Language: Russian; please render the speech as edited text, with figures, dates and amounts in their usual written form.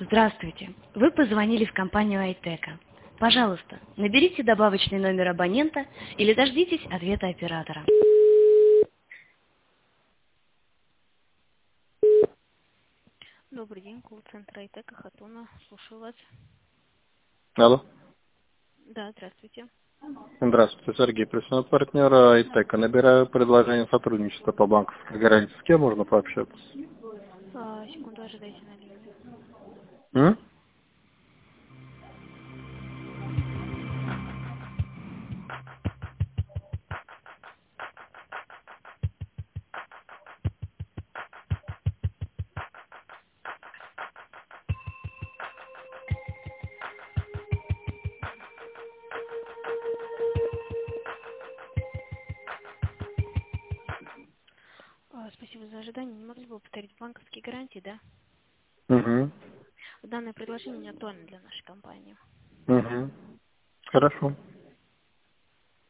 Здравствуйте. Вы позвонили в компанию Айтека. Пожалуйста, наберите добавочный номер абонента или дождитесь ответа оператора. Добрый день, колл-центр Айтека, Хатуна. Слушаю вас. Алло. Да, здравствуйте. Здравствуйте, Сергей, представитель партнера Айтека. Набираю предложение сотрудничества по банковской гарантии. С кем можно пообщаться? Секунду, ожидайте на линии. М? Спасибо за ожидание. Не могли бы повторить банковские гарантии, да? Угу. Данное предложение не актуально для нашей компании. Угу. Хорошо.